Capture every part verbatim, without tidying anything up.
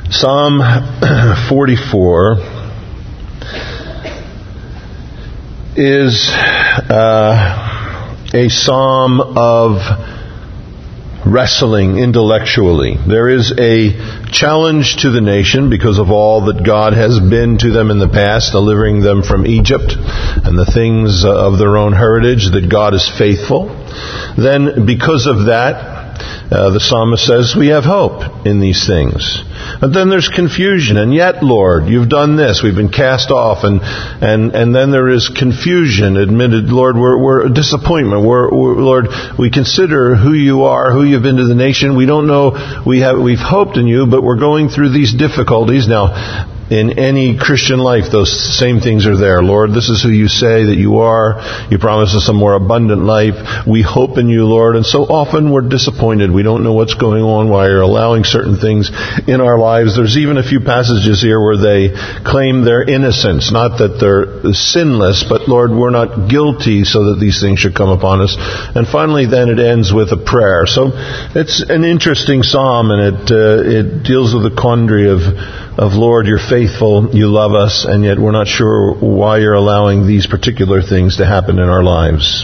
Psalm forty-four is uh, a psalm of wrestling intellectually. There is a challenge to the nation because of all that God has been to them in the past, delivering them from Egypt and the things of their own heritage, that God is faithful. Then, because of that, Uh, the psalmist says, we have hope in these things. But then there's confusion. And yet, Lord, you've done this. We've been cast off. And and, and then there is confusion admitted. Lord, we're, we're a disappointment. We're, we're, Lord, we consider who you are, who you've been to the nation. We don't know. We have, we've hoped in you, but we're going through these difficulties. Now, in any Christian life, those same things are there. Lord, this is who you say that you are. You promise us a more abundant life. We hope in you, Lord. And so often we're disappointed. We don't know what's going on, why you're allowing certain things in our lives. There's even a few passages here where they claim their innocence. Not that they're sinless, but Lord, we're not guilty so that these things should come upon us. And finally, then it ends with a prayer. So it's an interesting psalm, and it uh, it deals with the quandary of, of Lord, you're faithful, you love us, and yet we're not sure why you're allowing these particular things to happen in our lives.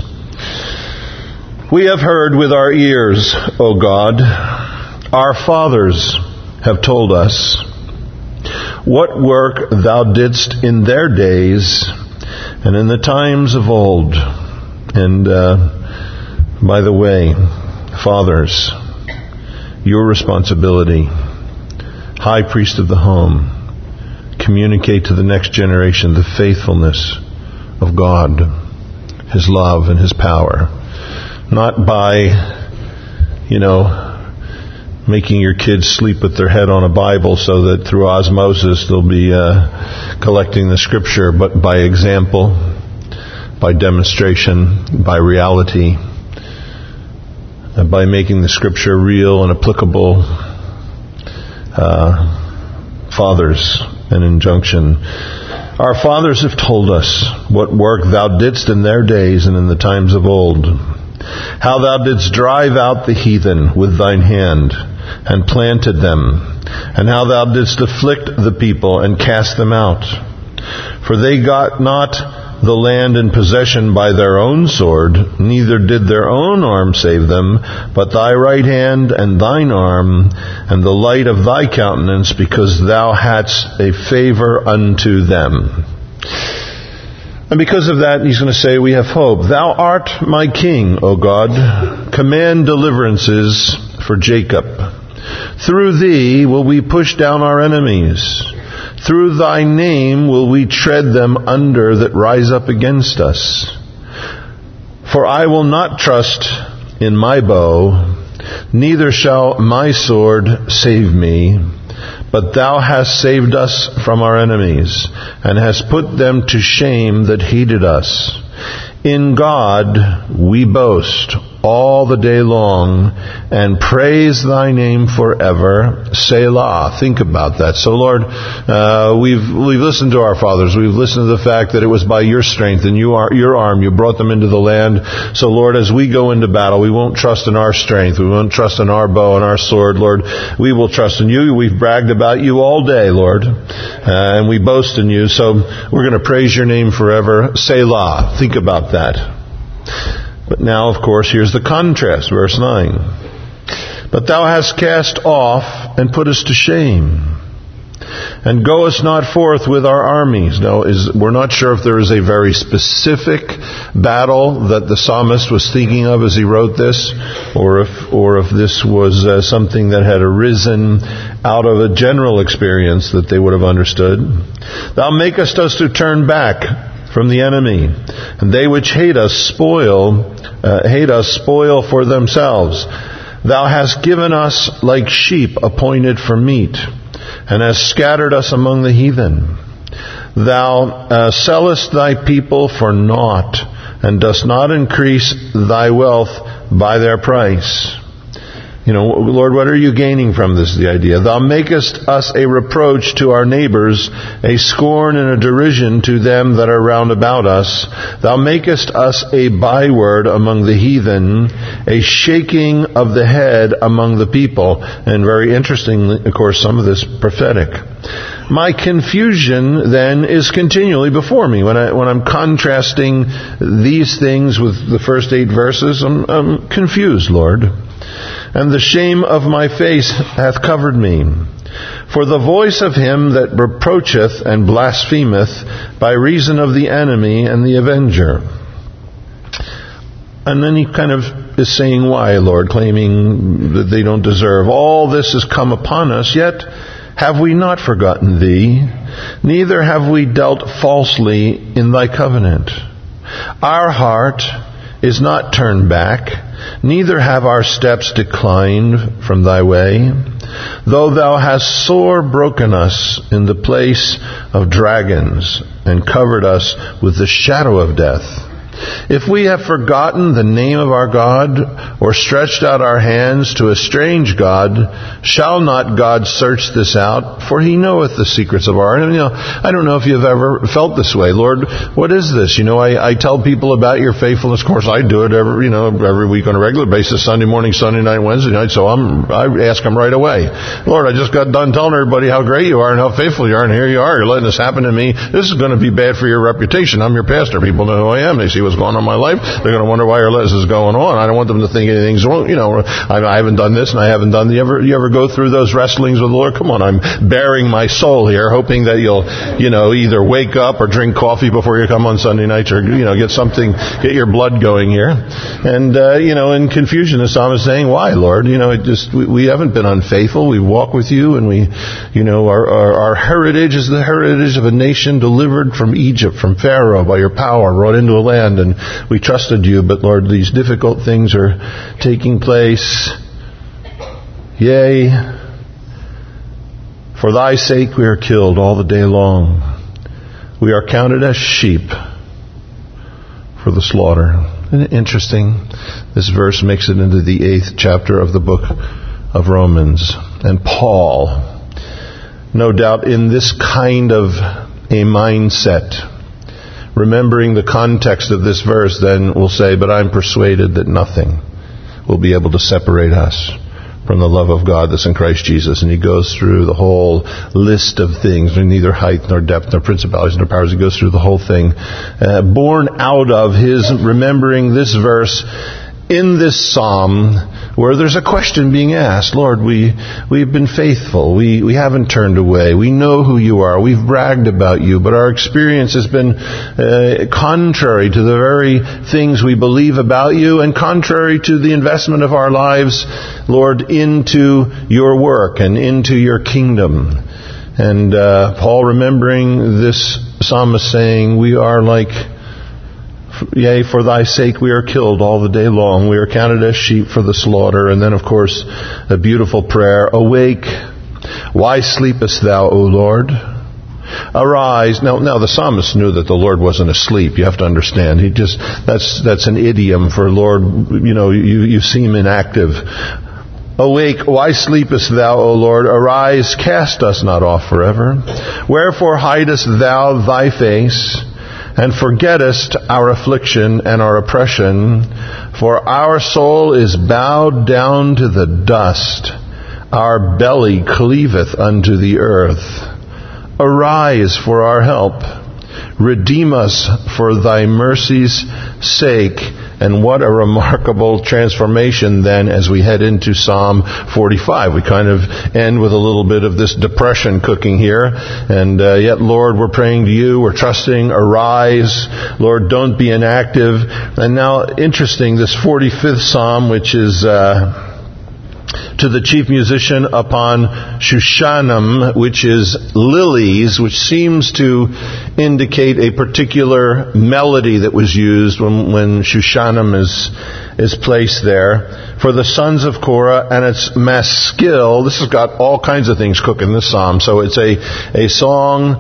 We have heard with our ears, O God, our fathers have told us what work thou didst in their days and in the times of old. And uh, by the way, fathers, your responsibility, high priest of the home, communicate to the next generation the faithfulness of God, His love and His power. Not by, you know, making your kids sleep with their head on a Bible so that through osmosis they'll be uh, collecting the Scripture, but by example, by demonstration, by reality, and by making the Scripture real and applicable. Uh, fathers, an injunction. Our fathers have told us what work thou didst in their days and in the times of old. How thou didst drive out the heathen with thine hand and planted them, and how thou didst afflict the people and cast them out. For they got not the land in possession by their own sword, neither did their own arm save them, but thy right hand and thine arm, and the light of thy countenance, because thou hadst a favor unto them. And because of that, he's going to say, we have hope. Thou art my king, O God. Command deliverances for Jacob. Through thee will we push down our enemies. Through thy name will we tread them under that rise up against us. For I will not trust in my bow, neither shall my sword save me. But thou hast saved us from our enemies, and hast put them to shame that hated us. In God we boast all the day long, and praise thy name forever. Selah. Think about that. So Lord, uh, we've we've listened to our fathers. We've listened to the fact that it was by your strength and you are, your arm you brought them into the land. So Lord, as we go into battle, we won't trust in our strength. We won't trust in our bow and our sword, Lord. We will trust in you. We've bragged about you all day, Lord, uh, and we boast in you. So we're going to praise your name forever. Selah. Think about that. But now, of course, here's the contrast, verse nine. But thou hast cast off and put us to shame, and goest not forth with our armies. Now, is, we're not sure if there is a very specific battle that the psalmist was thinking of as he wrote this, or if or if this was uh, something that had arisen out of a general experience that they would have understood. Thou makest us to turn back from the enemy, and they which hate us spoil, uh, hate us spoil for themselves. Thou hast given us like sheep appointed for meat, and hast scattered us among the heathen. Thou uh, sellest thy people for naught, and dost not increase thy wealth by their price. You know, Lord, what are you gaining from this, the idea? Thou makest us a reproach to our neighbors, a scorn and a derision to them that are round about us. Thou makest us a byword among the heathen, a shaking of the head among the people. And very interestingly, of course, some of this prophetic. My confusion then is continually before me. When I when I'm contrasting these things with the first eight verses, I'm, I'm confused, Lord. And the shame of my face hath covered me. For the voice of him that reproacheth and blasphemeth by reason of the enemy and the avenger. And then he kind of is saying why, Lord, claiming that they don't deserve. All this has come upon us, yet have we not forgotten thee, neither have we dealt falsely in thy covenant. Our heart is not turned back, neither have our steps declined from thy way, though thou hast sore broken us in the place of dragons, and covered us with the shadow of death. If we have forgotten the name of our God, or stretched out our hands to a strange God, shall not God search this out? For he knoweth the secrets of our heart. And, you know, I don't know if you've ever felt this way. Lord, what is this? You know, I, I tell people about your faithfulness. Of course, I do it every, you know, every week on a regular basis, Sunday morning, Sunday night, Wednesday night. So I'm, I ask them right away. Lord, I just got done telling everybody how great you are and how faithful you are. And here you are. You're letting this happen to me. This is going to be bad for your reputation. I'm your pastor. People know who I am. They see what's going on in my life. They're going to wonder why this is going on. I don't want them to think anything's wrong. You know, I, I haven't done this and I haven't done the. You ever, you ever go through those wrestlings with the Lord? Come on, I'm bearing my soul here, hoping that you'll, you know, either wake up or drink coffee before you come on Sunday nights, or, you know, get something, get your blood going here. And, uh, you know, in confusion, the psalmist is saying, why, Lord? You know, it just, we, we haven't been unfaithful. We walk with you, and we, you know, our, our, our heritage is the heritage of a nation delivered from Egypt, from Pharaoh, by your power, brought into a land, and we trusted you, but Lord, these difficult things are taking place. Yea, for thy sake we are killed all the day long. We are counted as sheep for the slaughter. Isn't it interesting? This verse makes it into the eighth chapter of the book of Romans. And Paul, no doubt in this kind of a mindset, remembering the context of this verse, then will say, but I'm persuaded that nothing will be able to separate us from the love of God that's in Christ Jesus. And he goes through the whole list of things, neither height nor depth nor principalities nor powers. He goes through the whole thing, uh, born out of his remembering this verse in this psalm, where there's a question being asked. Lord, we, we've been faithful. We, we haven't turned away. We know who you are. We've bragged about you, but our experience has been uh, contrary to the very things we believe about you, and contrary to the investment of our lives, Lord, into your work and into your kingdom. And uh, Paul, remembering this psalmist, saying, we are like, yea, for thy sake we are killed all the day long. We are counted as sheep for the slaughter. And then, of course, a beautiful prayer. Awake, why sleepest thou, O Lord? Arise. Now, now the psalmist knew that the Lord wasn't asleep. You have to understand. He just, that's, that's an idiom for Lord, you know, you, you seem inactive. Awake, why sleepest thou, O Lord? Arise, cast us not off forever. Wherefore hidest thou thy face, and forgettest our affliction and our oppression? For our soul is bowed down to the dust. Our belly cleaveth unto the earth. Arise for our help. Redeem us for thy mercy's sake. And what a remarkable transformation then as we head into Psalm forty-five. We kind of end with a little bit of this depression cooking here. And uh, yet, Lord, we're praying to you. We're trusting. Arise. Lord, don't be inactive. And now, interesting, this forty-fifth Psalm, which is Uh, to the chief musician upon Shushanim, which is lilies, which seems to indicate a particular melody that was used when, when Shushanim is, is placed there. For the sons of Korah, and it's maskil. This has got all kinds of things cooking, this psalm. So it's a, a song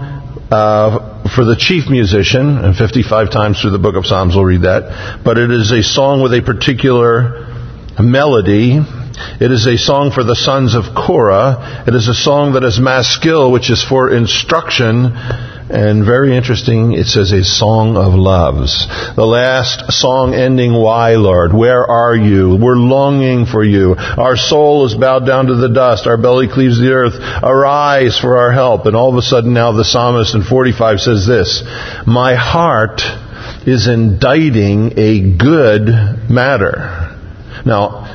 Uh, for the chief musician, and fifty-five times through the book of Psalms we'll read that. But it is a song with a particular melody. It is a song for the sons of Korah. It is a song that is maskil, which is for instruction. And very interesting, it says a song of loves. The last song ending, why, Lord? Where are you? We're longing for you. Our soul is bowed down to the dust. Our belly cleaves the earth. Arise for our help. And all of a sudden now the psalmist in forty-five says this, my heart is inditing a good matter. Now,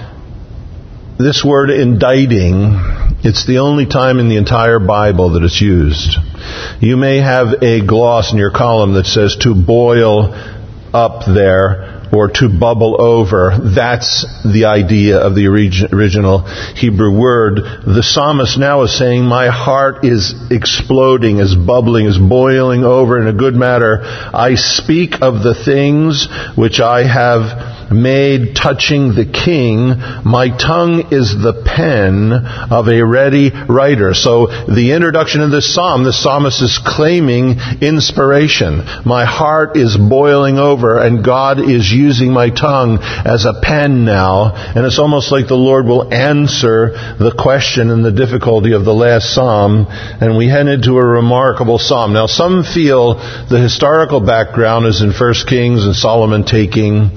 this word inditing, it's the only time in the entire Bible that it's used. You may have a gloss in your column that says to boil up there or to bubble over. That's the idea of the original Hebrew word. The psalmist now is saying, my heart is exploding, is bubbling, is boiling over in a good matter. I speak of the things which I have made touching the king. My tongue is the pen of a ready writer. So the introduction of this psalm, the psalmist is claiming inspiration. My heart is boiling over and God is using my tongue as a pen now. And it's almost like the Lord will answer the question and the difficulty of the last psalm. And we head into a remarkable psalm. Now some feel the historical background is in First Kings and Solomon taking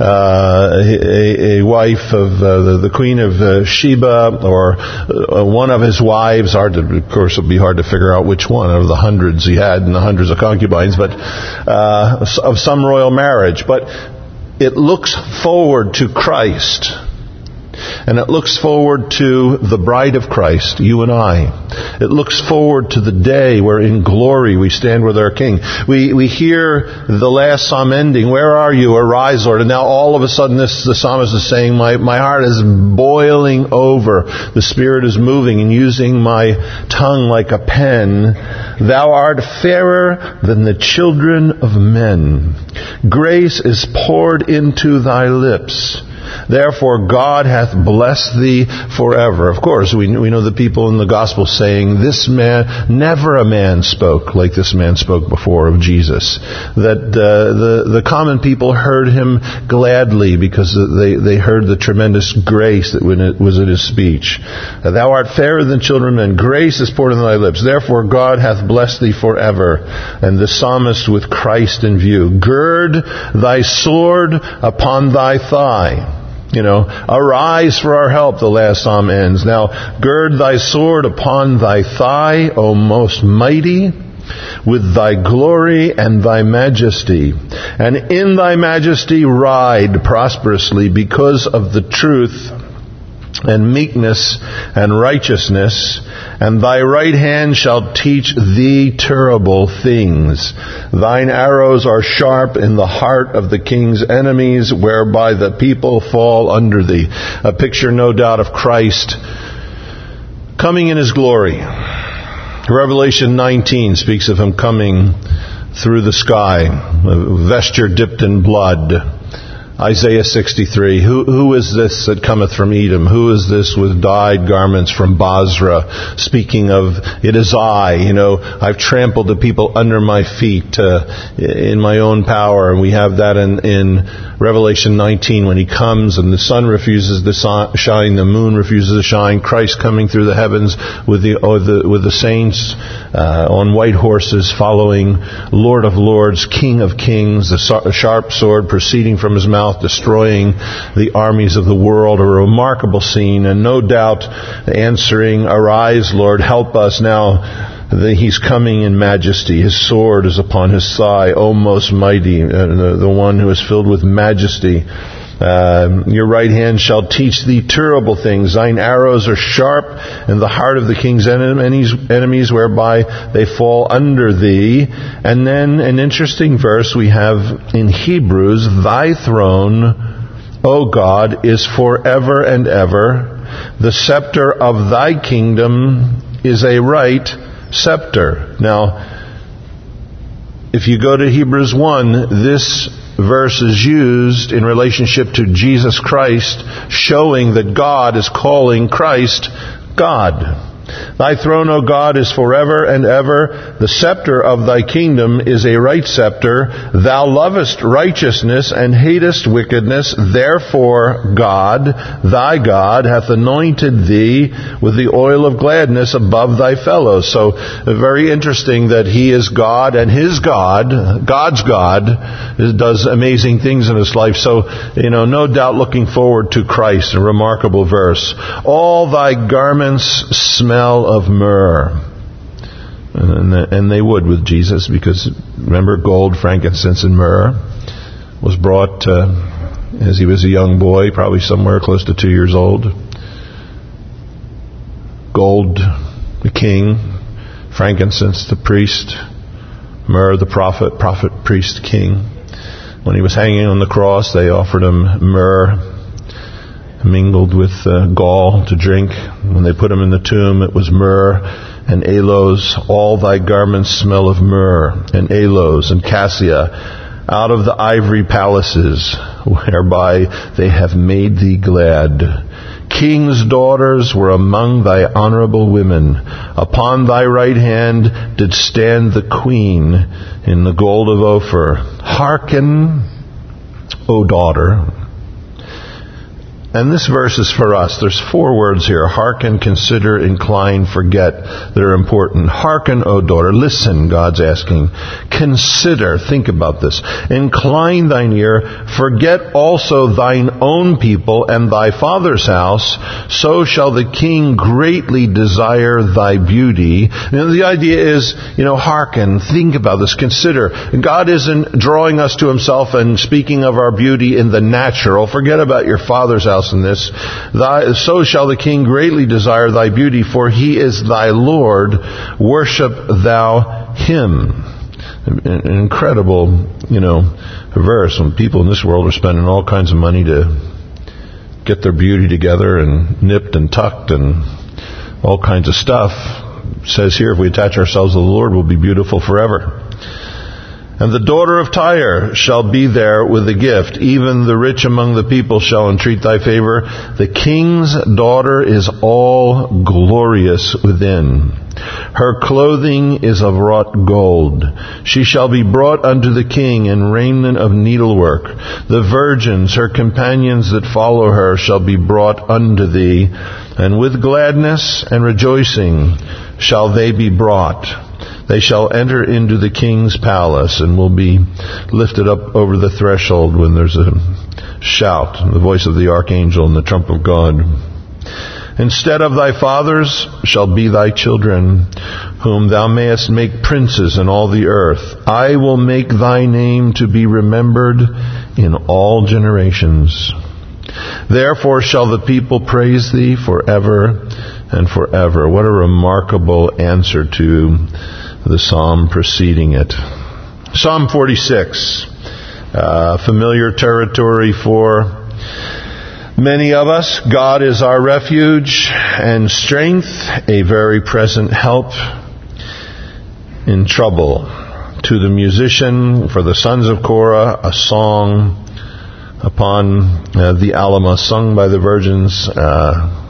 Uh, a, a wife of uh, the, the Queen of uh, Sheba, or uh, one of his wives. Hard to, of course, it would be hard to figure out which one of the hundreds he had and the hundreds of concubines, but uh, of some royal marriage. But it looks forward to Christ. And it looks forward to the bride of Christ, you and I. It looks forward to the day where in glory we stand with our King. We we hear the last psalm ending, where are you? Arise, Lord. And now all of a sudden this the psalmist is saying, my, my heart is boiling over. The Spirit is moving and using my tongue like a pen. Thou art fairer than the children of men. Grace is poured into thy lips. Therefore God hath blessed thee forever. Of course, we, we know the people in the gospel saying, this man, never a man spoke like this man spoke before of Jesus. That uh, the, the common people heard him gladly because they, they heard the tremendous grace that was in his speech. Thou art fairer than children of men. Grace is poured into thy lips. Therefore God hath blessed thee forever. And the psalmist with Christ in view. Gird thy sword upon thy thigh. You know, arise for our help, the last psalm ends. Now, gird thy sword upon thy thigh, O most mighty, with thy glory and thy majesty. And in thy majesty ride prosperously because of the truth and meekness and righteousness, and thy right hand shall teach thee terrible things. Thine arrows are sharp in the heart of the king's enemies, whereby the people fall under thee. A picture, no doubt, of Christ coming in his glory. Revelation nineteen speaks of him coming through the sky, a vesture dipped in blood. Isaiah sixty-three, who, who is this that cometh from Edom? Who is this with dyed garments from Basra? Speaking of, it is I, you know, I've trampled the people under my feet uh, in my own power. And we have that in, in Revelation nineteen when he comes and the sun refuses to shine, the moon refuses to shine, Christ coming through the heavens with the, or the with the saints uh, on white horses following Lord of Lords, King of Kings, the sharp sword proceeding from his mouth, destroying the armies of the world. A remarkable scene, and no doubt answering, arise, Lord, help us now. He's coming in majesty. His sword is upon his thigh, O most mighty, uh, the, the one who is filled with majesty. Uh, your right hand shall teach thee terrible things. Thine arrows are sharp in the heart of the king's enemies, enemies, whereby they fall under thee. And then an interesting verse we have in Hebrews, thy throne, O God, is forever and ever. The scepter of thy kingdom is a right scepter. Now, if you go to Hebrews one, this verse is used in relationship to Jesus Christ, showing that God is calling Christ God. Thy throne, O God, is forever and ever. The scepter of thy kingdom is a right scepter. Thou lovest righteousness and hatest wickedness. Therefore God, thy God, hath anointed thee with the oil of gladness above thy fellows. So, very interesting that he is God, and his God, God's God, does amazing things in his life. So, you know, no doubt looking forward to Christ. A remarkable verse. All thy garments smell of myrrh. And they would with Jesus, because remember, gold, frankincense, and myrrh was brought uh, as he was a young boy, probably somewhere close to two years old. Gold, the king; frankincense, the priest; myrrh, the prophet, prophet, priest, king. When he was hanging on the cross, they offered him myrrh mingled with uh, gall to drink. When they put him in the tomb, it was myrrh and aloes. All thy garments smell of myrrh and aloes and cassia, out of the ivory palaces whereby they have made thee glad. King's daughters were among thy honorable women. Upon thy right hand did stand the queen in the gold of Ophir. Hearken, O daughter. And this verse is for us. There's four words here: hearken, consider, incline, forget, that are important. Hearken, O daughter. Listen, God's asking. Consider. Think about this. Incline thine ear. Forget also thine own people and thy father's house. So shall the king greatly desire thy beauty. You know, the idea is, you know, hearken. Think about this. Consider. God isn't drawing us to himself and speaking of our beauty in the natural. Forget about your father's house in this. Thy, so shall the king greatly desire thy beauty, for he is thy Lord. Worship thou him. An incredible, you know, verse when people in this world are spending all kinds of money to get their beauty together and nipped and tucked and all kinds of stuff. It says here, if we attach ourselves to the Lord, we'll be beautiful forever. And the daughter of Tyre shall be there with a gift. Even the rich among the people shall entreat thy favor. The king's daughter is all glorious within. Her clothing is of wrought gold. She shall be brought unto the king in raiment of needlework. The virgins, her companions that follow her, shall be brought unto thee. And with gladness and rejoicing shall they be brought. They shall enter into the king's palace, and will be lifted up over the threshold when there's a shout, the voice of the archangel and the trump of God. Instead of thy fathers shall be thy children, whom thou mayest make princes in all the earth. I will make thy name to be remembered in all generations. Therefore shall the people praise thee forever and forever. What a remarkable answer to the psalm preceding it. Psalm forty-six, uh, familiar territory for many of us. God is our refuge and strength, a very present help in trouble. To the musician, for the sons of Korah, a song upon uh, the Alama, sung by the virgins. Uh,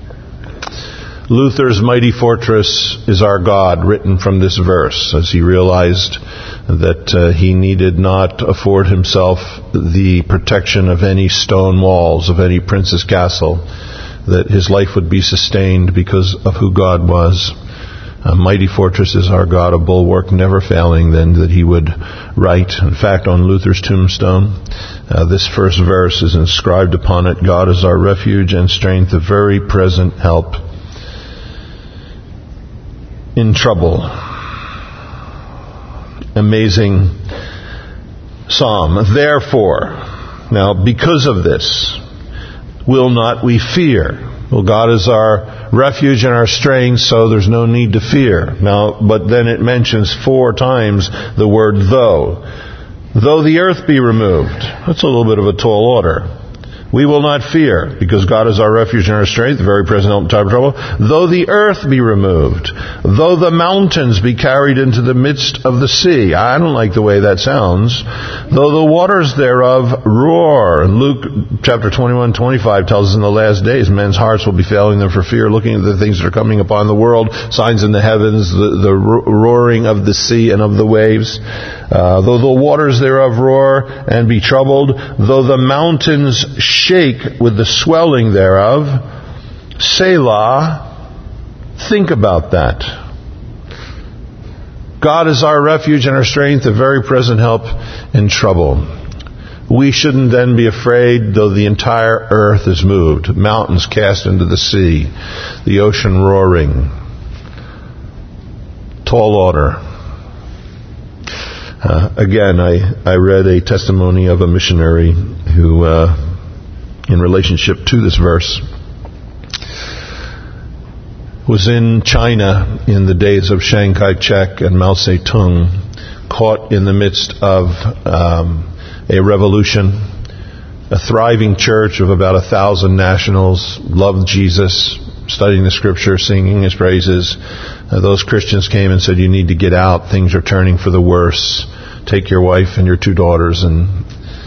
Luther's Mighty Fortress is Our God, written from this verse, as he realized that uh, he needed not afford himself the protection of any stone walls, of any prince's castle, that his life would be sustained because of who God was. A mighty fortress is our God, a bulwark never failing, then, that he would write. In fact, on Luther's tombstone, uh, this first verse is inscribed upon it: God is our refuge and strength, a very present help in trouble. Amazing psalm. Therefore, now because of this, will not we fear? Well, God is our refuge and our strength, so there's no need to fear. Now, but then it mentions four times the word though. Though the earth be removed. That's a little bit of a tall order. We will not fear, because God is our refuge and our strength, the very present help in time of trouble. Though the earth be removed, Though the mountains be carried into the midst of the sea. I don't like the way that sounds. Though the waters thereof roar. And Luke chapter twenty-one, twenty-five tells us in the last days men's hearts will be failing them for fear, looking at the things that are coming upon the world, signs in the heavens, the, the roaring of the sea and of the waves. Uh, though the waters thereof roar and be troubled, though the mountains shake with the swelling thereof. Selah. Think about that. God is our refuge and our strength, a very present help in trouble. We shouldn't then be afraid, though the entire earth is moved, mountains cast into the sea, the ocean roaring. Tall order. Uh, again, I, I read a testimony of a missionary who, uh, in relationship to this verse, was in China in the days of Chiang Kai-shek and Mao Zedong, caught in the midst of um, a revolution, a thriving church of about a thousand nationals, loved Jesus, studying the Scripture, singing His praises. Uh, those Christians came and said, you need to get out, things are turning for the worse. Take your wife and your two daughters and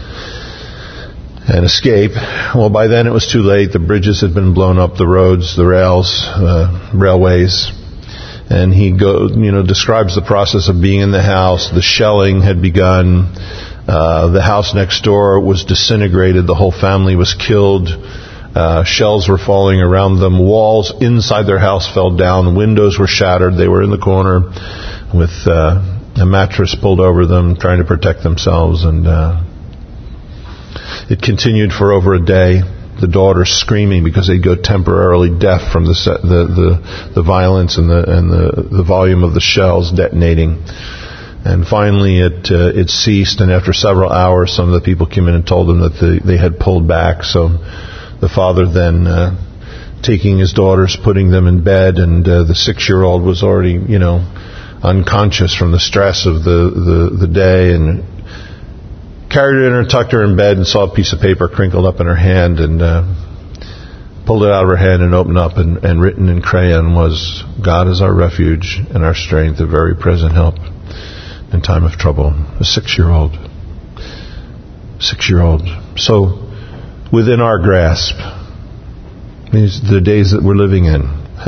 and escape. Well, by then it was too late. The bridges had been blown up, the roads, the rails, uh, railways. And he go, you know, describes the process of being in the house. The shelling had begun. Uh, the house next door was disintegrated. The whole family was killed. Uh, shells were falling around them. Walls inside their house fell down. Windows were shattered. They were in the corner with uh, a mattress pulled over them, trying to protect themselves. And uh, it continued for over a day. The daughter screaming because they'd go temporarily deaf from the the the, the violence and the and the, the volume of the shells detonating. And finally, it uh, it ceased. And after several hours, some of the people came in and told them that the, they had pulled back. So the father then, uh, taking his daughters, putting them in bed, and uh, the six-year-old was already, you know, unconscious from the stress of the the, the day, and carried her in and tucked her in bed and saw a piece of paper crinkled up in her hand and uh, pulled it out of her hand and opened up, and, and written in crayon was, God is our refuge and our strength, a very present help in time of trouble. A six-year-old. Six-year-old. So, within our grasp, these the days that we're living in.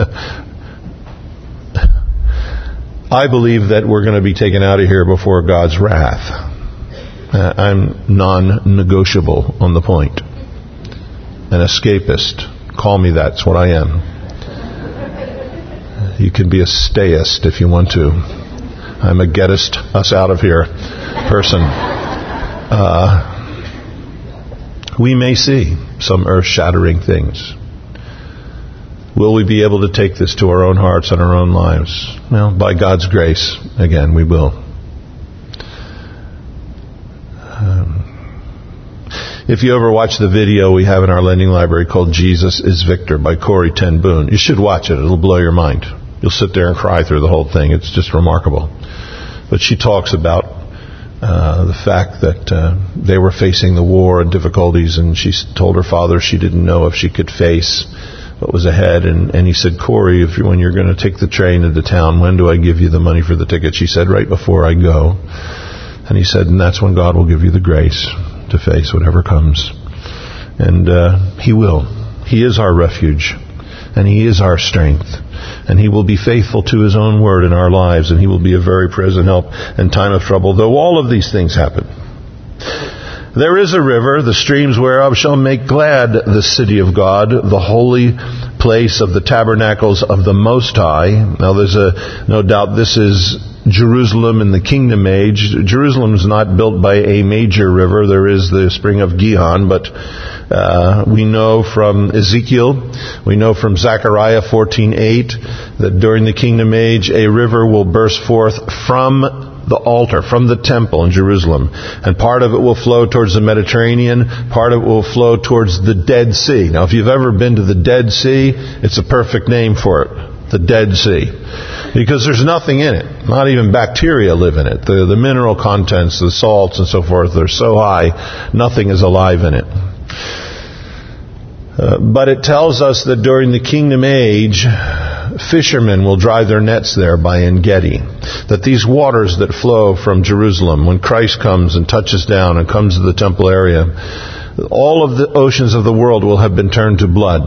I believe that we're going to be taken out of here before God's wrath. Uh, I'm non-negotiable on the point. An escapist. Call me that. It's what I am. You can be a stayist if you want to. I'm a gettest us out of here person. Uh, we may see some earth-shattering things. Will we be able to take this to our own hearts and our own lives? Well, by God's grace, again, we will. If you ever watch the video we have in our lending library called Jesus is Victor by Corrie ten Boom, you should watch it. It'll blow your mind. You'll sit there and cry through the whole thing. It's just remarkable. But she talks about uh, the fact that uh, they were facing the war and difficulties, and she told her father she didn't know if she could face what was ahead. And, and he said, Corrie, if you, when you're going to take the train into town, when do I give you the money for the ticket? She said, right before I go. And he said, and that's when God will give you the grace to face whatever comes. And uh, He will. He is our refuge. And He is our strength. And He will be faithful to His own word in our lives. And He will be a very present help in time of trouble, though all of these things happen. There is a river, the streams whereof shall make glad the city of God, the holy place of the tabernacles of the Most High. Now there's a, no doubt this is Jerusalem in the kingdom age. Jerusalem is not built by a major river. There is the spring of Gihon, but uh, we know from Ezekiel, we know from Zechariah fourteen eight that during the kingdom age a river will burst forth from the altar, from the temple in Jerusalem. And part of it will flow towards the Mediterranean, part of it will flow towards the Dead Sea. Now if you've ever been to the Dead Sea, it's a perfect name for it, the Dead Sea. Because there's nothing in it. Not even bacteria live in it. The, the mineral contents, the salts and so forth, they're so high, nothing is alive in it. Uh, but it tells us that during the kingdom age, fishermen will dry their nets there by En-Gedi. That these waters that flow from Jerusalem, when Christ comes and touches down and comes to the temple area, all of the oceans of the world will have been turned to blood.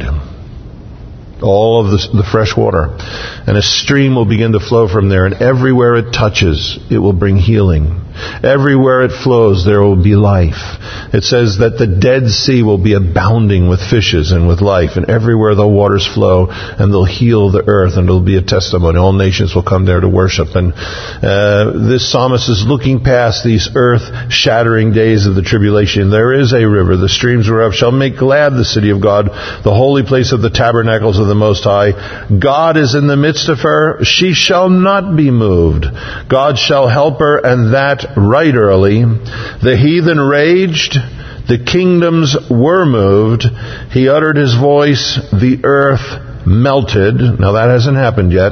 All of the, the fresh water. And a stream will begin to flow from there, and everywhere it touches, it will bring healing. Everywhere it flows, there will be life. It says that the Dead Sea will be abounding with fishes and with life, and everywhere the waters flow, and they'll heal the earth, and it'll be a testimony. All nations will come there to worship. And uh, this psalmist is looking past these earth-shattering days of the tribulation. There is a river, the streams whereof shall make glad the city of God, the holy place of the tabernacles of the Most High. God is in the midst of her. She shall not be moved. God shall help her, and that right early. The heathen raged. The kingdoms were moved. He uttered his voice. The earth melted. Now that hasn't happened yet.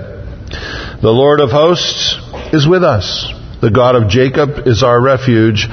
The Lord of hosts is with us. The God of Jacob is our refuge.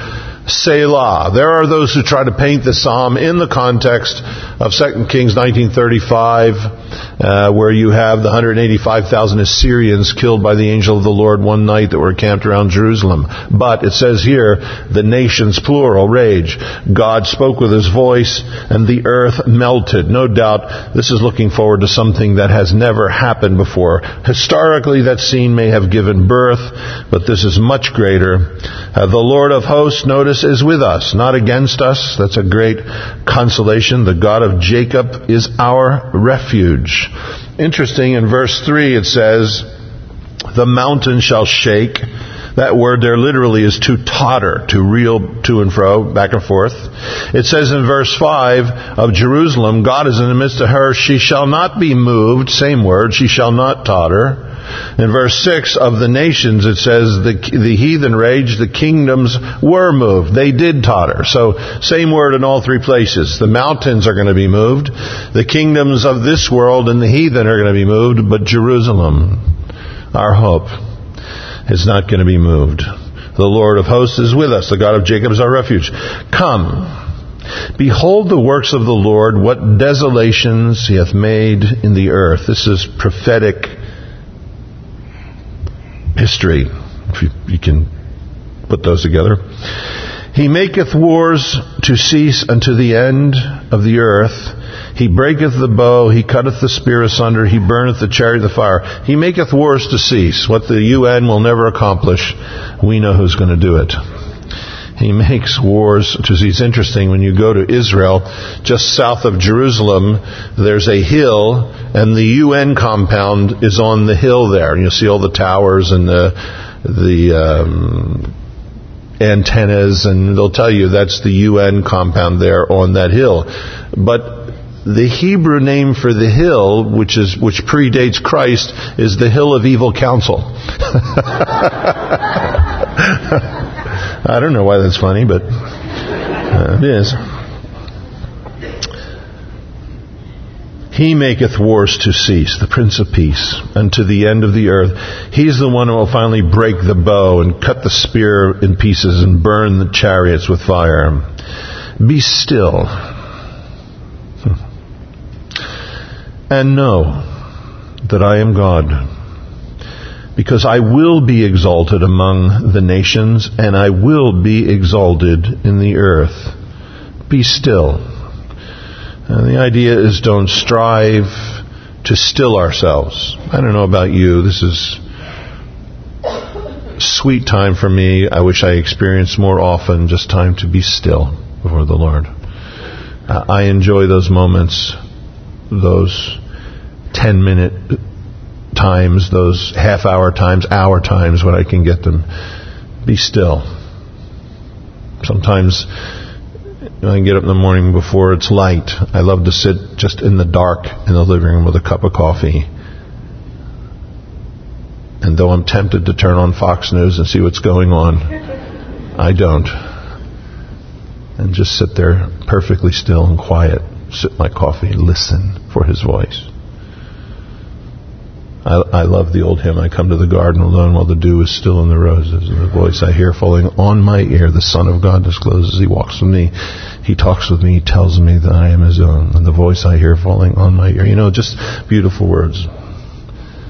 Selah. There are those who try to paint the psalm in the context of Second Kings nineteen thirty-five, uh, where you have the one hundred eighty-five thousand Assyrians killed by the angel of the Lord one night that were camped around Jerusalem. But it says here, the nations, plural, rage. God spoke with his voice, and the earth melted. No doubt, this is looking forward to something that has never happened before. Historically, that scene may have given birth, but this is much greater. Uh, the Lord of hosts, notice, is with us, not against us. That's a great consolation. The God of Jacob is our refuge. Interesting, in verse three it says, the mountain shall shake. That word there literally is to totter, to reel to and fro, back and forth. It says in verse five of Jerusalem, God is in the midst of her. She shall not be moved. Same word, she shall not totter. In verse six of the nations, it says the, the heathen raged, the kingdoms were moved. They did totter. So same word in all three places. The mountains are going to be moved. The kingdoms of this world and the heathen are going to be moved. But Jerusalem, our hope, is not going to be moved. The Lord of hosts is with us. The God of Jacob is our refuge. Come, behold the works of the Lord, what desolations he hath made in the earth. This is prophetic history, if you, you can put those together. He maketh wars to cease unto the end of the earth. He breaketh the bow, he cutteth the spear asunder, he burneth the chariot of the fire. He maketh wars to cease. What the U N will never accomplish, we know who's going to do it. He makes wars to cease. Interesting, when you go to Israel, just south of Jerusalem, there's a hill, and the U N compound is on the hill there. And you'll see all the towers and the the um, antennas, and they'll tell you that's the U N compound there on that hill. But the Hebrew name for the hill, which is which predates Christ, is the hill of evil counsel. I don't know why that's funny, but uh, it is. He maketh wars to cease, the Prince of Peace, unto the end of the earth. He's the one who will finally break the bow and cut the spear in pieces and burn the chariots with fire. Be still and know that I am God, because I will be exalted among the nations, and I will be exalted in the earth. Be still. And the idea is don't strive to still ourselves. I don't know about you. This is sweet time for me. I wish I experienced more often just time to be still before the Lord. Uh, I enjoy those moments, those ten-minute times, those half-hour times, hour times when I can get them. Be still. Sometimes I get up in the morning before it's light. I love to sit just in the dark in the living room with a cup of coffee. And though I'm tempted to turn on Fox News and see what's going on, I don't. And just sit there perfectly still and quiet, sip my coffee, and listen for his voice. I, I love the old hymn, I come to the garden alone while the dew is still in the roses. And the voice I hear falling on my ear, the Son of God discloses. He walks with me, he talks with me, he tells me that I am his own. And the voice I hear falling on my ear. You know, just beautiful words.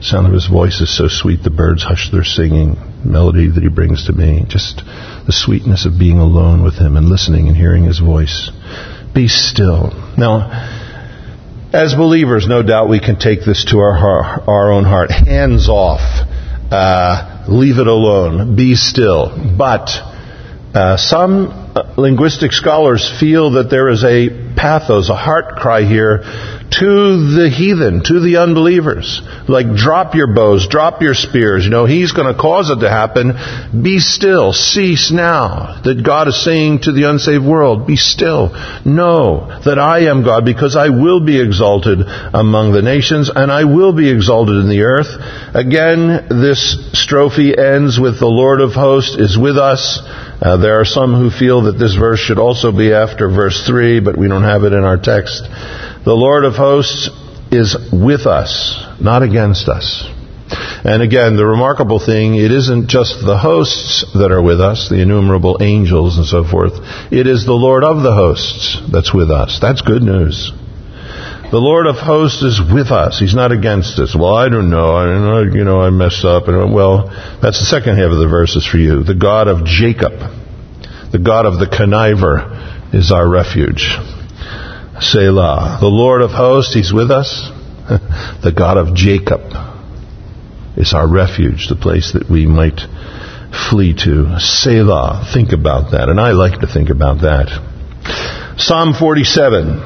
The sound of his voice is so sweet, the birds hush their singing. The melody that he brings to me. Just the sweetness of being alone with him and listening and hearing his voice. Be still. Now, as believers, no doubt we can take this to our heart, our own heart. Hands off. Uh, leave it alone. Be still. But uh, some linguistic scholars feel that there is a pathos, a heart cry here to the heathen, to the unbelievers. Like, drop your bows, drop your spears. You know, he's going to cause it to happen. Be still. Cease now. That God is saying to the unsaved world, be still. Know that I am God, because I will be exalted among the nations, and I will be exalted in the earth. Again, this strophe ends with the Lord of hosts is with us. Uh, there are some who feel that this verse should also be after verse three, but we don't have it in our text. The Lord of hosts is with us, not against us. And again, the remarkable thing, it isn't just the hosts that are with us, the innumerable angels and so forth. It is the Lord of the hosts that's with us. That's good news. The Lord of hosts is with us. He's not against us. Well, I don't know. I don't know. You know, I messed up. And well, that's the second half of the verses for you. The God of Jacob, the God of the conniver, is our refuge. Selah. The Lord of hosts, he's with us. The God of Jacob is our refuge, the place that we might flee to. Selah. Think about that. And I like to think about that. Psalm forty-seven.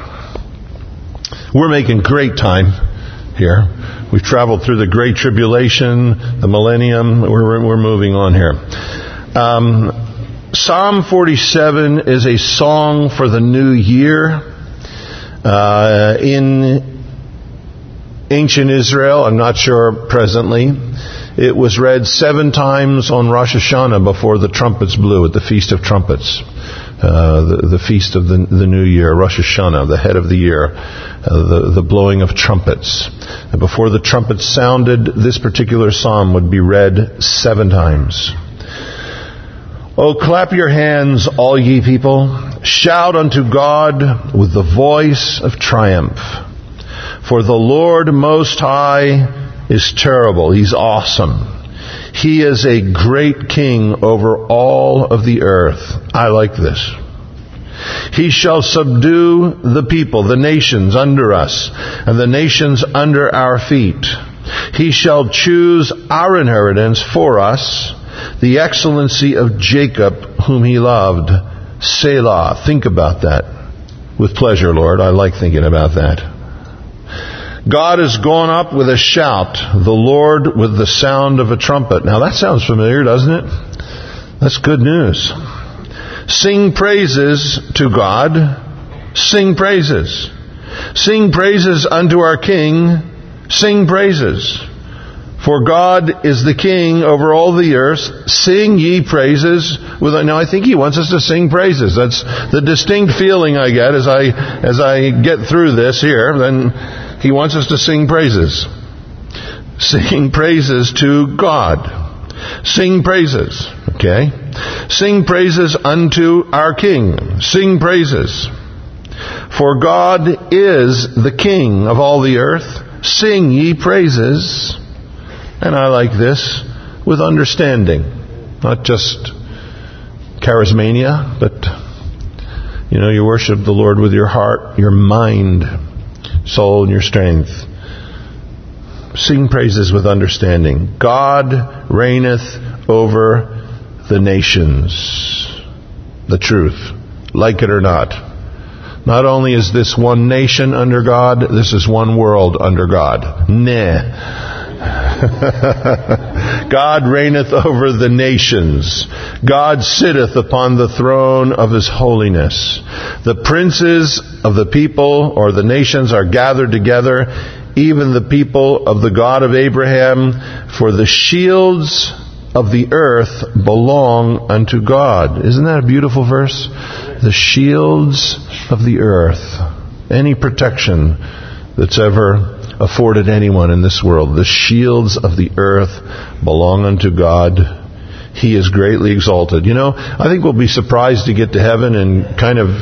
We're making great time here. We've traveled through the Great Tribulation, the Millennium. We're, we're moving on here. Um, Psalm forty-seven is a song for the new year. Uh, in ancient Israel, I'm not sure presently, it was read seven times on Rosh Hashanah before the trumpets blew at the Feast of Trumpets. Uh, the, the feast of the, the new year, Rosh Hashanah, the head of the year, uh, the, the blowing of trumpets. And before the trumpets sounded, this particular psalm would be read seven times. Oh, clap your hands, all ye people. Shout unto God with the voice of triumph. For the Lord Most High is terrible. He's awesome. He is a great king over all of the earth. I like this. He shall subdue the people, the nations under us, and the nations under our feet. He shall choose our inheritance for us, the excellency of Jacob, whom he loved. Selah. Think about that. With pleasure, Lord. I like thinking about that. God has gone up with a shout, the Lord with the sound of a trumpet. Now that sounds familiar, doesn't it? That's good news. Sing praises to God. Sing praises. Sing praises unto our King. Sing praises. For God is the King over all the earth. Sing ye praises. With now, I think He wants us to sing praises. That's the distinct feeling I get as I as I get through this here. Then He wants us to sing praises. Sing praises to God. Sing praises. Okay? Sing praises unto our King. Sing praises. For God is the King of all the earth. Sing ye praises. And I like this, with understanding. Not just charismania, but, you know, you worship the Lord with your heart, your mind, soul, and your strength. Sing praises with understanding. God reigneth over the nations. The truth. Like it or not. Not only is this one nation under God, this is one world under God. Nah. God reigneth over the nations. God sitteth upon the throne of His holiness. The princes of the people or the nations are gathered together, even the people of the God of Abraham, for the shields of the earth belong unto God. Isn't that a beautiful verse? The shields of the earth. Any protection that's ever afforded anyone in this world. The shields of the earth belong unto God. He is greatly exalted. You know, I think we'll be surprised to get to heaven and kind of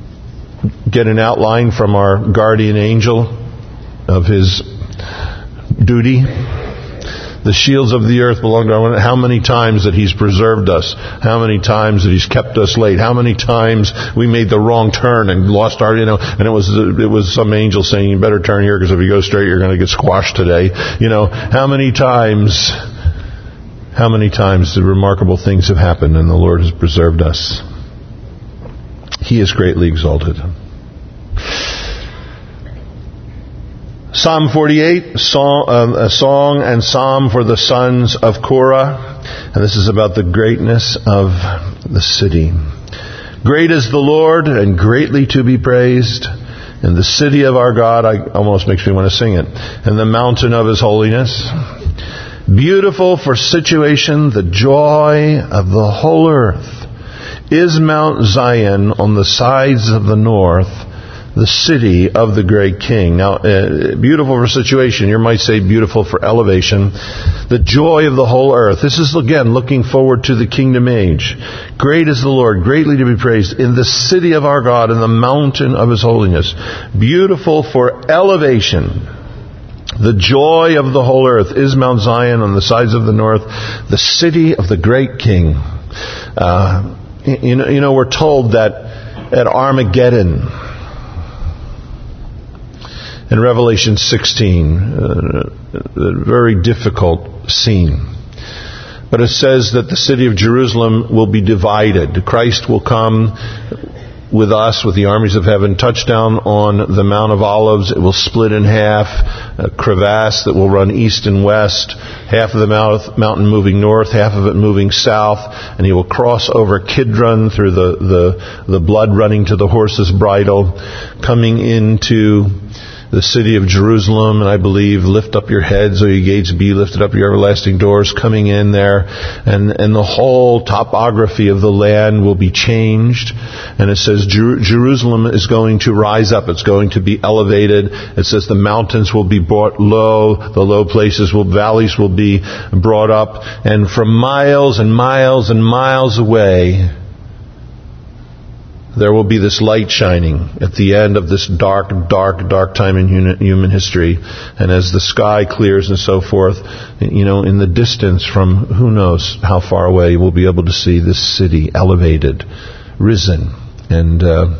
get an outline from our guardian angel of his duty. The shields of the earth belong to our. How many times that He's preserved us? How many times that He's kept us late? How many times we made the wrong turn and lost our, you know, and it was it was some angel saying, you better turn here because if you go straight, you're going to get squashed today. You know, how many times, how many times the remarkable things have happened and the Lord has preserved us. He is greatly exalted. Psalm forty-eight, song, uh, a song and psalm for the sons of Korah. And this is about the greatness of the city. Great is the Lord and greatly to be praised in the city of our God. I almost makes me want to sing it. And the mountain of His holiness. Beautiful for situation, the joy of the whole earth is Mount Zion on the sides of the north, the city of the great King. Now, uh, beautiful for situation. You might say beautiful for elevation. The joy of the whole earth. This is, again, looking forward to the kingdom age. Great is the Lord, greatly to be praised, in the city of our God, in the mountain of His holiness. Beautiful for elevation. The joy of the whole earth is Mount Zion on the sides of the north, the city of the great King. Uh, you know, you know, we're told that at Armageddon, in Revelation sixteen, uh, a very difficult scene. But it says that the city of Jerusalem will be divided. Christ will come with us, with the armies of heaven, touch down on the Mount of Olives. It will split in half, a crevasse that will run east and west, half of the mountain moving north, half of it moving south, and He will cross over Kidron through the, the, the blood running to the horse's bridle, coming into the city of Jerusalem, and I believe, lift up your heads, O ye gates, be lifted up your everlasting doors, coming in there, and, and the whole topography of the land will be changed. And it says Jer- Jerusalem is going to rise up, it's going to be elevated. It says the mountains will be brought low, the low places will, valleys will be brought up, and from miles and miles and miles away, there will be this light shining at the end of this dark, dark, dark time in human history. And as the sky clears and so forth, you know, in the distance from who knows how far away, we'll be able to see this city elevated, risen. And uh,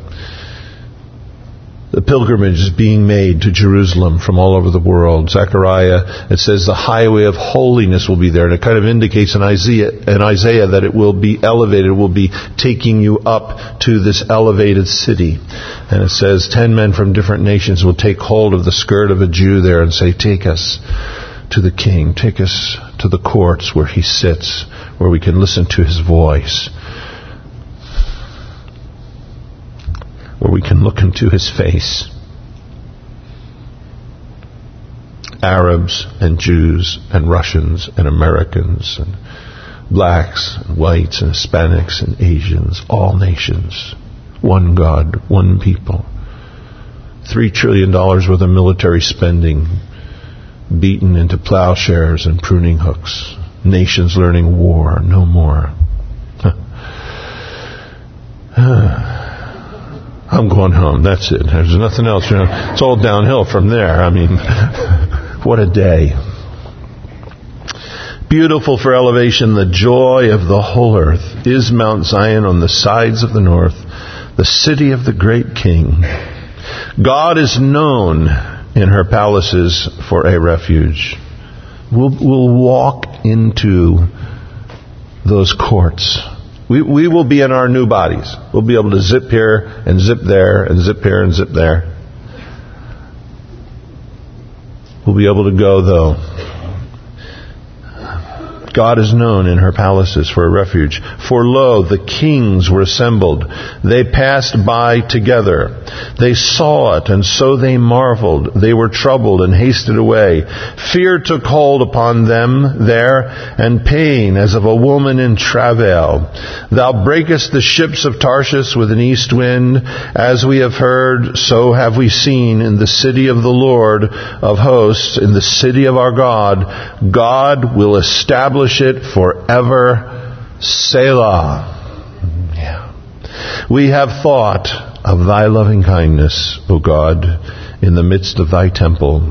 the pilgrimage is being made to Jerusalem from all over the world. Zechariah, it says the highway of holiness will be there. And it kind of indicates in Isaiah, in Isaiah that it will be elevated. It will be taking you up to this elevated city. And it says ten men from different nations will take hold of the skirt of a Jew there and say, take us to the King. Take us to the courts where He sits, where we can listen to His voice, where we can look into His face. Arabs and Jews and Russians and Americans and blacks and whites and Hispanics and Asians, all nations, one God, one people. Three trillion dollars worth of military spending beaten into plowshares and pruning hooks. Nations learning war, no more. I'm going home. That's it. There's nothing else. You know, it's all downhill from there. I mean, what a day. Beautiful for elevation, the joy of the whole earth is Mount Zion on the sides of the north, the city of the great King. God is known in her palaces for a refuge. We'll, we'll walk into those courts. We, we will be in our new bodies. We'll be able to zip here and zip there and zip here and zip there. We'll be able to go, though. God is known in her palaces for a refuge. For lo, the kings were assembled. They passed by together. They saw it, and so they marveled. They were troubled and hasted away. Fear took hold upon them there, and pain as of a woman in travail. Thou breakest the ships of Tarshish with an east wind. As we have heard, so have we seen in the city of the Lord of hosts, in the city of our God. God will establish it forever. Selah. Yeah. We have thought of Thy loving kindness, O God, in the midst of Thy temple.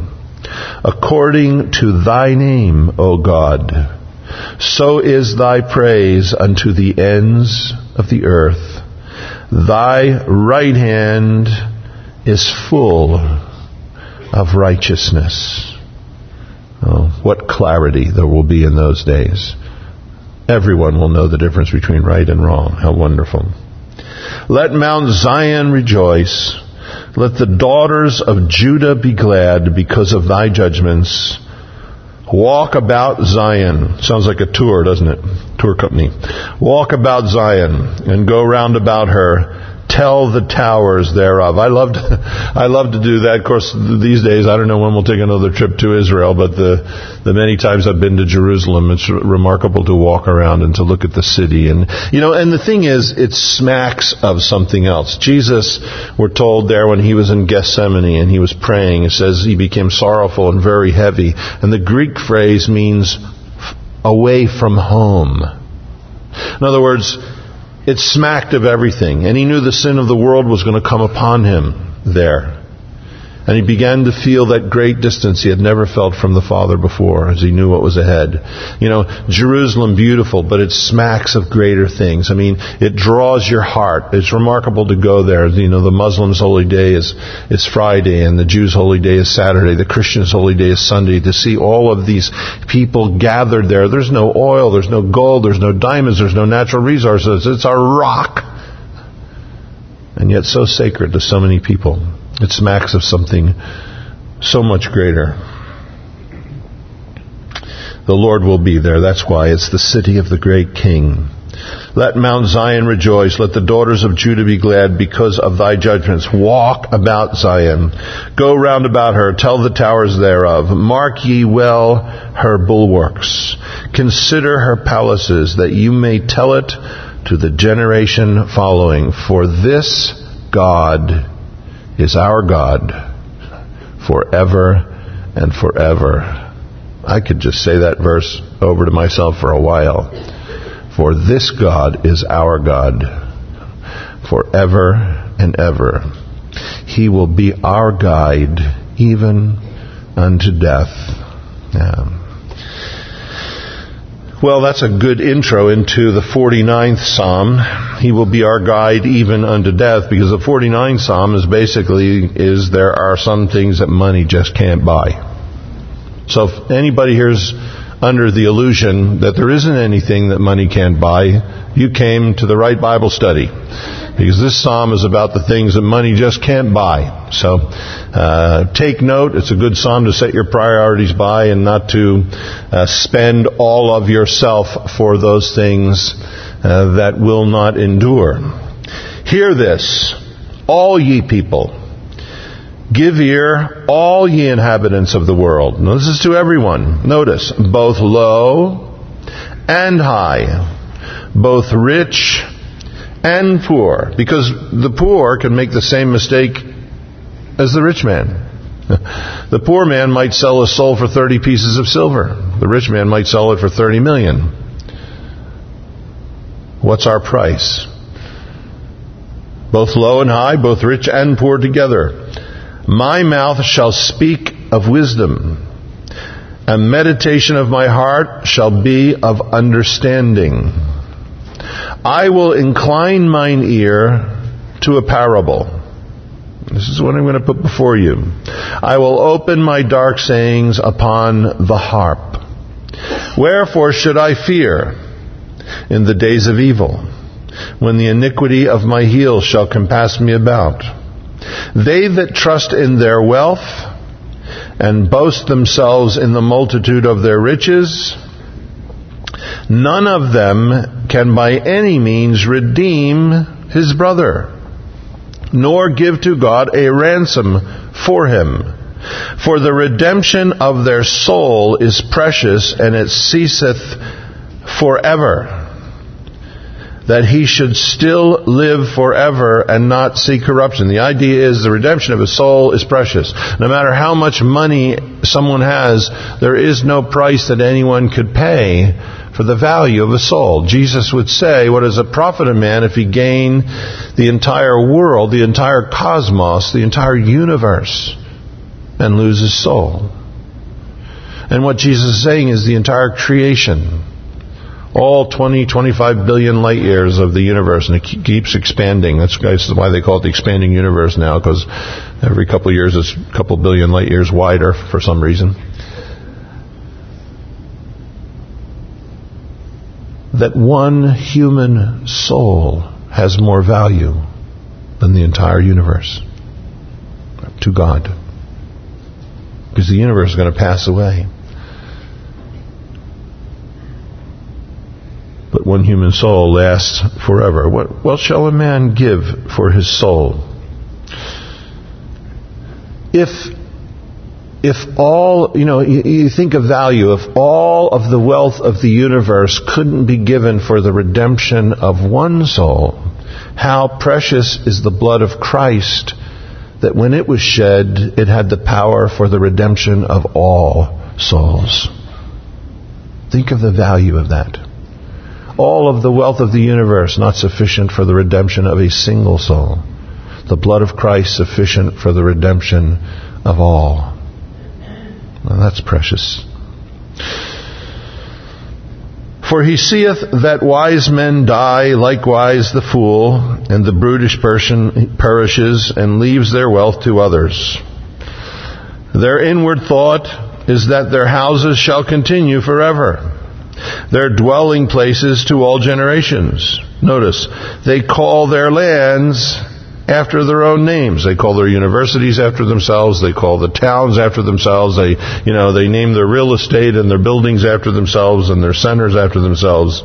according to thy name, O God. So is thy praise unto the ends of the earth. Thy right hand is full of righteousness. Oh, what clarity there will be in those days. Everyone will know the difference between right and wrong. How wonderful. Let Mount Zion rejoice. Let the daughters of Judah be glad because of thy judgments. Walk about Zion. Sounds like a tour, doesn't it? Tour company. Walk about Zion and go round about her. Tell the towers thereof. I love to, I love to do that. Of course, these days, I don't know when we'll take another trip to Israel, but the, the many times I've been to Jerusalem, it's remarkable to walk around and to look at the city. And, you know, and the thing is, it smacks of something else. Jesus, we're told there when he was in Gethsemane and he was praying, it says he became sorrowful and very heavy. And the Greek phrase means away from home. In other words, it smacked of everything. And he knew the sin of the world was going to come upon him there. And he began to feel that great distance he had never felt from the Father before, as he knew what was ahead. You know, Jerusalem, beautiful, but it smacks of greater things. I mean, it draws your heart. It's remarkable to go there. You know, the Muslims' holy day is, is Friday, and the Jews' holy day is Saturday. The Christians' holy day is Sunday. To see all of these people gathered there. There's no oil, there's no gold, there's no diamonds, there's no natural resources. It's a rock. And yet so sacred to so many people. It smacks of something so much greater. The Lord will be there. That's why it's the city of the great King. Let Mount Zion rejoice. Let the daughters of Judah be glad because of thy judgments. Walk about Zion. Go round about her. Tell the towers thereof. Mark ye well her bulwarks. Consider her palaces, that you may tell it to the generation following. For this God is our God forever and forever. I could just say that verse over to myself for a while. For this God is our God forever and ever. He will be our guide even unto death. Yeah. Well, that's a good intro into the forty-ninth Psalm. He will be our guide even unto death, because the forty-ninth Psalm is basically, is there are some things that money just can't buy. So if anybody here's under the illusion that there isn't anything that money can't buy, you came to the right Bible study. Because this psalm is about the things that money just can't buy. So uh, take note. It's a good psalm to set your priorities by and not to uh, spend all of yourself for those things uh, that will not endure. Hear this, all ye people. Give ear, all ye inhabitants of the world. Now, this is to everyone. Notice, both low and high, both rich and poor, because the poor can make the same mistake as the rich man. The poor man might sell his soul for thirty pieces of silver. The rich man might sell it for thirty million. What's our price? Both low and high, both rich and poor together. My mouth shall speak of wisdom, and meditation of my heart shall be of understanding. I will incline mine ear to a parable. This is what I'm going to put before you. I will open my dark sayings upon the harp. Wherefore should I fear in the days of evil, when the iniquity of my heel shall compass me about? They that trust in their wealth and boast themselves in the multitude of their riches, none of them can by any means redeem his brother, nor give to God a ransom for him. For the redemption of their soul is precious, and it ceaseth forever, that he should still live forever and not see corruption. The idea is the redemption of his soul is precious. No matter how much money someone has, there is no price that anyone could pay for the value of a soul. Jesus would say, what does it profit a man if he gain the entire world, the entire cosmos, the entire universe, and lose his soul? And what Jesus is saying is the entire creation, all twenty, twenty-five billion light years of the universe, and it keeps expanding. That's why they call it the expanding universe now, because every couple of years it's a couple billion light years wider for some reason. That one human soul has more value than the entire universe to God. Because the universe is going to pass away. But one human soul lasts forever. What, what shall a man give for his soul? If, if all, you know, you, you think of value, if all of the wealth of the universe couldn't be given for the redemption of one soul, how precious is the blood of Christ, that when it was shed, it had the power for the redemption of all souls. Think of the value of that. All of the wealth of the universe not sufficient for the redemption of a single soul. The blood of Christ sufficient for the redemption of all. Well, that's precious. For he seeth that wise men die, likewise the fool, and the brutish person perishes and leaves their wealth to others. Their inward thought is that their houses shall continue forever, their dwelling places to all generations. Notice, they call their lands after their own names. They call their universities after themselves. They call the towns after themselves. They, you know, they name their real estate and their buildings after themselves and their centers after themselves.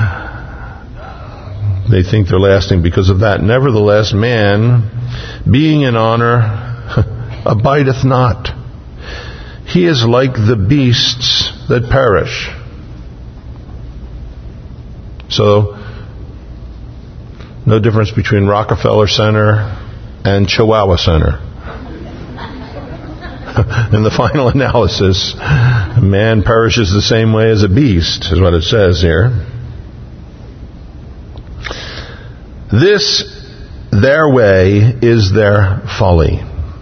They think they're lasting because of that. Nevertheless, man, being in honor, abideth not. He is like the beasts that perish. So, no difference between Rockefeller Center and Chihuahua Center. In the final analysis, man perishes the same way as a beast, is what it says here. This, their way, is their folly.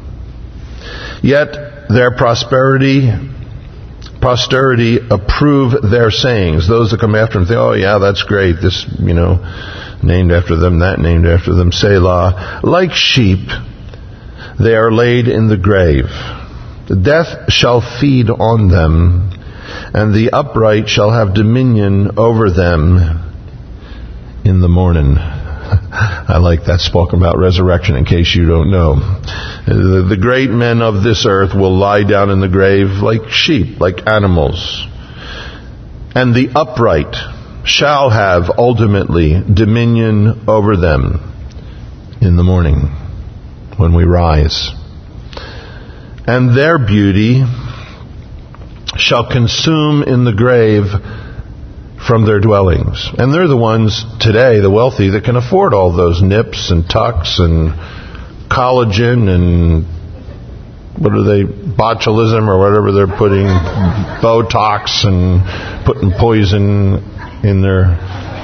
Yet their prosperity Posterity approve their sayings. Those that come after them think, oh yeah, that's great. This, you know, named after them, that named after them. Selah. Like sheep, they are laid in the grave. Death shall feed on them, and the upright shall have dominion over them in the morning. I like that, spoken about resurrection, in case you don't know. The, the great men of this earth will lie down in the grave like sheep, like animals. And the upright shall have ultimately dominion over them in the morning when we rise. And their beauty shall consume in the grave from their dwellings. And they're the ones today, the wealthy, that can afford all those nips and tucks and collagen and what are they, botulism or whatever they're putting, Botox and putting poison in their,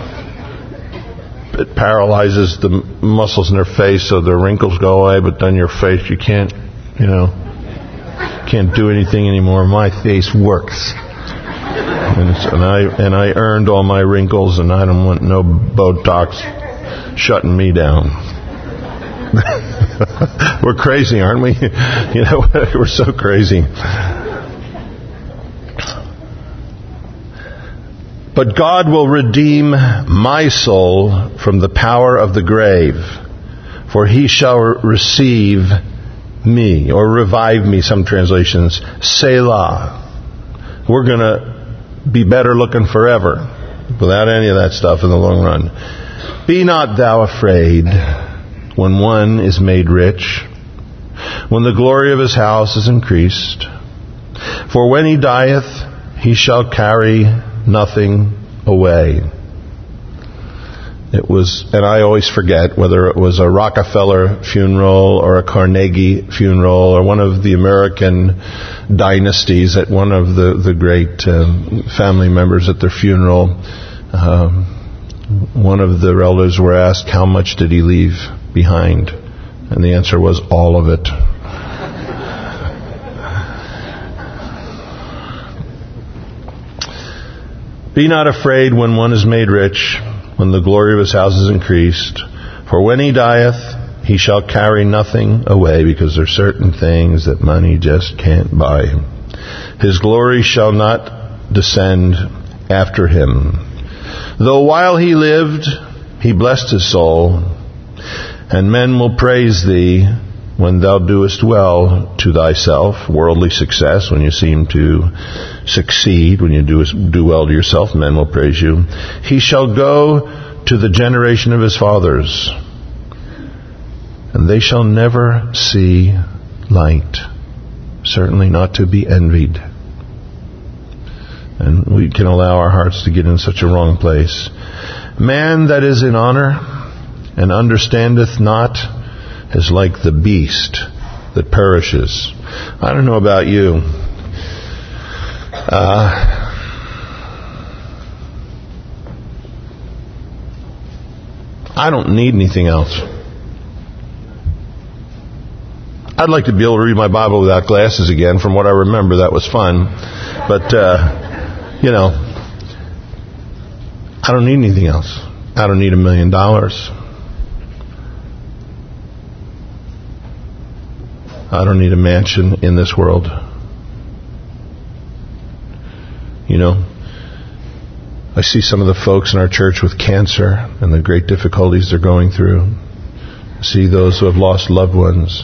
it paralyzes the muscles in their face so their wrinkles go away, but then your face, you can't, you know, can't do anything anymore. My face works. And, and I and I earned all my wrinkles, and I don't want no Botox shutting me down. We're crazy, aren't we? You know, we're so crazy. But God will redeem my soul from the power of the grave, for he shall receive me, or revive me, some translations. Selah. We're going to be better looking forever without any of that stuff in the long run. Be not thou afraid when one is made rich, when the glory of his house is increased. For when he dieth, he shall carry nothing away. It was, and I always forget whether it was a Rockefeller funeral or a Carnegie funeral or one of the American dynasties at one of the, the great um, family members at their funeral. Um, one of the relatives were asked, how much did he leave behind? And the answer was, all of it. Be not afraid when one is made rich, when the glory of his house is increased. For when he dieth, he shall carry nothing away, because there are certain things that money just can't buy. His glory shall not descend after him. Though while he lived, he blessed his soul, and men will praise thee when thou doest well to thyself. Worldly success, when you seem to succeed, when you do do well to yourself, men will praise you. He shall go to the generation of his fathers, and they shall never see light, certainly not to be envied. And we can allow our hearts to get in such a wrong place. Man that is in honor and understandeth not is like the beast that perishes. I don't know about you. Uh, I don't need anything else. I'd like to be able to read my Bible without glasses again. From what I remember, that was fun. But, uh, you know, I don't need anything else. I don't need a million dollars. I don't need a mansion in this world. You know, I see some of the folks in our church with cancer and the great difficulties they're going through. I see those who have lost loved ones.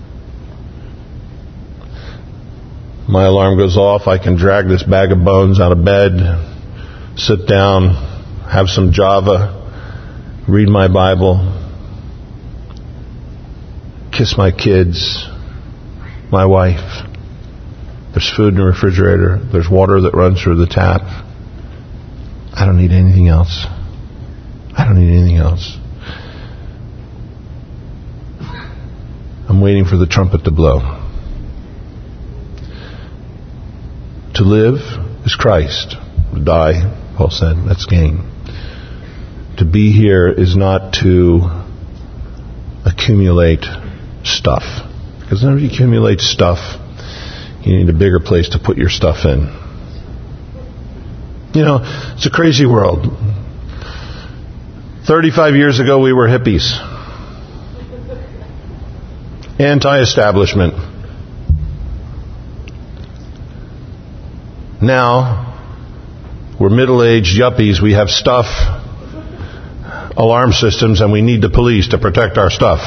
My alarm goes off. I can drag this bag of bones out of bed, sit down, have some Java, read my Bible, kiss my kids, my wife. There's food in the refrigerator. There's water that runs through the tap. I don't need anything else. I don't need anything else. I'm waiting for the trumpet to blow. To live is Christ. To die, Paul said, that's gain. To be here is not to accumulate stuff. Because whenever you accumulate stuff, you need a bigger place to put your stuff in. You know, it's a crazy world. thirty-five years ago, we were hippies. Anti-establishment. Now, we're middle-aged yuppies. We have stuff, alarm systems, and we need the police to protect our stuff.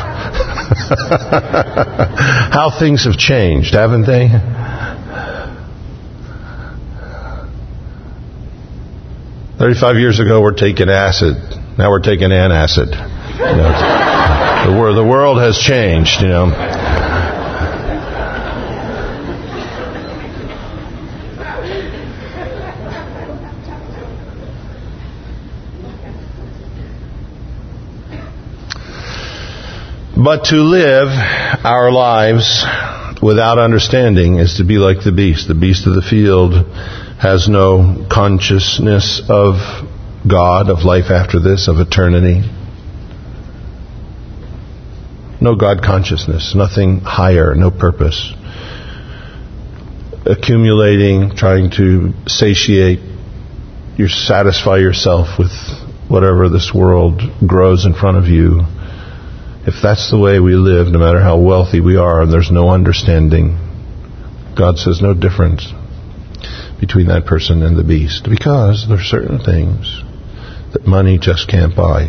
How things have changed, haven't they? Thirty-five years ago, we're taking acid. Now we're taking an acid. You know, the, world, the world has changed, you know. But to live our lives without understanding is to be like the beast. The beast of the field has no consciousness of God, of life after this, of eternity. No God consciousness, nothing higher, no purpose. Accumulating, trying to satiate, you satisfy yourself with whatever this world grows in front of you. If that's the way we live, no matter how wealthy we are, and there's no understanding, God says no difference between that person and the beast. Because there are certain things that money just can't buy.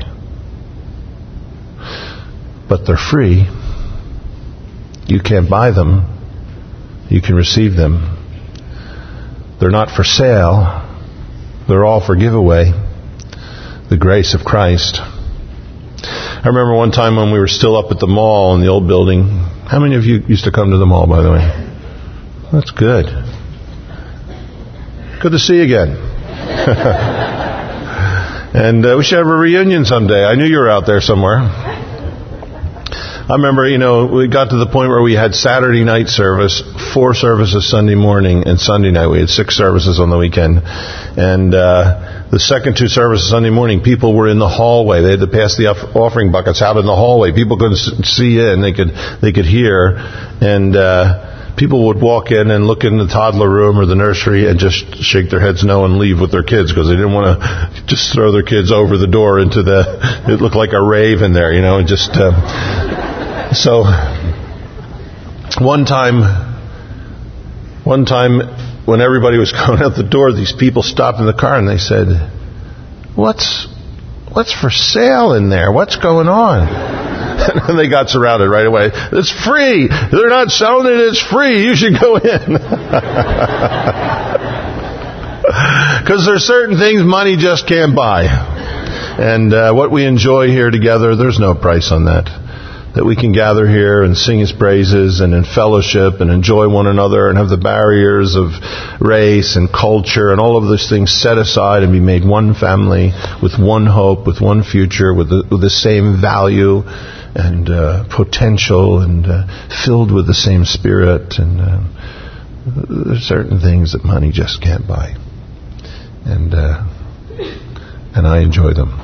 But they're free. You can't buy them. You can receive them. They're not for sale. They're all for giveaway. The grace of Christ. I remember one time when we were still up at the mall in the old building. How many of you used to come to the mall, by the way? That's good. Good to see you again. And uh, we should have a reunion someday. I knew you were out there somewhere. I remember, you know, we got to the point where we had Saturday night service, four services Sunday morning, and Sunday night. We had six services on the weekend. And uh, the second two services Sunday morning, people were in the hallway. They had to pass the offering buckets out in the hallway. People couldn't see in. They could they could hear. And uh, people would walk in and look in the toddler room or the nursery and just shake their heads no and leave with their kids because they didn't want to just throw their kids over the door into the, it looked like a rave in there, you know, and just, uh, so one time, one time when everybody was going out the door, these people stopped in the car and they said, what's, what's for sale in there? What's going on? And they got surrounded right away. It's free. They're not selling it. It's free. You should go in. Because there's certain things money just can't buy. And uh, what we enjoy here together, there's no price on that. That we can gather here and sing His praises and in fellowship and enjoy one another and have the barriers of race and culture and all of those things set aside and be made one family with one hope, with one future, with the, with the same value and uh, potential and uh, filled with the same Spirit. And uh, there's certain things that money just can't buy. And uh, and I enjoy them.